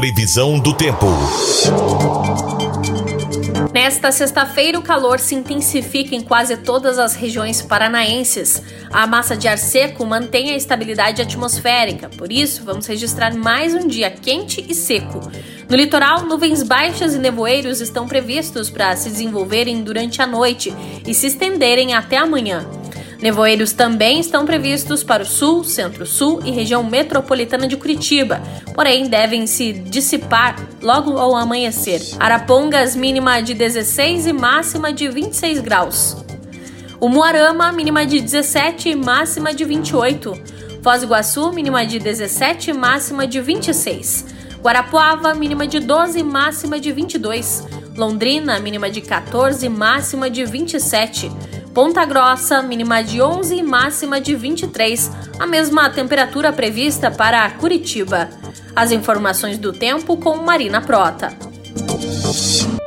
Previsão do tempo. Nesta sexta-feira, o calor se intensifica em quase todas as regiões paranaenses. A massa de ar seco mantém a estabilidade atmosférica, por isso, vamos registrar mais um dia quente e seco. No litoral, nuvens baixas e nevoeiros estão previstos para se desenvolverem durante a noite e se estenderem até amanhã. Nevoeiros também estão previstos para o sul, centro-sul e região metropolitana de Curitiba, porém devem se dissipar logo ao amanhecer. Arapongas, mínima de 16 e máxima de 26 graus. Umuarama, mínima de 17 e máxima de 28. Foz do Iguaçu, mínima de 17 e máxima de 26. Guarapuava, mínima de 12 e máxima de 22. Londrina, mínima de 14 e máxima de 27. Ponta Grossa, mínima de 11 e máxima de 23, a mesma temperatura prevista para Curitiba. As informações do tempo com Marina Prota.